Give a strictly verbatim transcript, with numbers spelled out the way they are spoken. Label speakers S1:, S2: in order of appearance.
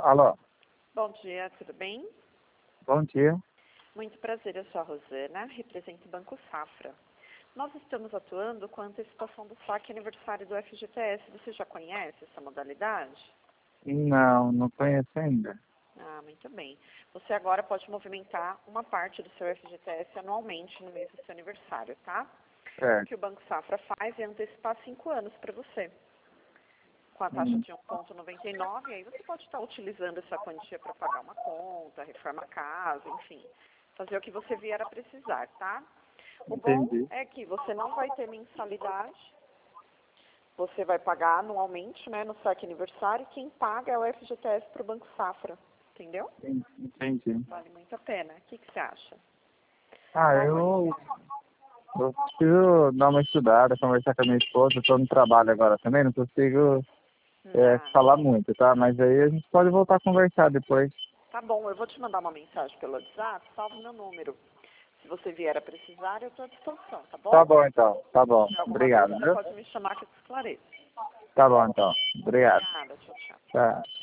S1: Alô,
S2: Bom dia, tudo bem?
S1: bom dia.
S2: Muito prazer, eu sou a Rosana, represento o Banco Safra. Nós estamos atuando com a antecipação do saque aniversário do F G T S. Você já conhece essa modalidade?
S1: Não, não conheço ainda.
S2: Ah, muito bem. Você agora pode movimentar uma parte do seu F G T S anualmente no mês do seu aniversário, tá? O que
S1: Certo.
S2: o Banco Safra faz é antecipar cinco anos para você. Com a taxa
S1: Hum,
S2: de um vírgula noventa e nove, aí você pode estar utilizando essa quantia para pagar uma conta, reformar a casa, enfim, fazer o que você vier a precisar, tá? O bom
S1: entendi.
S2: é que você não vai ter mensalidade, você vai pagar anualmente, né, no saque aniversário, e quem paga é o F G T S para o Banco Safra, entendeu?
S1: En- Entendi.
S2: Vale muito a pena. O que, que você acha?
S1: Ah,
S2: Vamos
S1: eu,
S2: iniciar.
S1: eu preciso dar uma estudada, conversar com a minha esposa. Estou no trabalho agora também, não consigo é,
S2: Ah,
S1: falar muito, tá? Mas aí a gente pode voltar a conversar depois.
S2: tá bom, eu vou te mandar uma mensagem pelo WhatsApp, salve meu número. Se você vier a precisar, eu estou à disposição, tá
S1: Tá
S2: bom?
S1: bom, então. Tá bom.
S2: Se tiver alguma
S1: Obrigado,
S2: dúvida,
S1: viu?
S2: pode me chamar que eu te esclareço.
S1: Tá bom, então. Obrigado.
S2: Obrigada, tchau, tchau.
S1: Tá.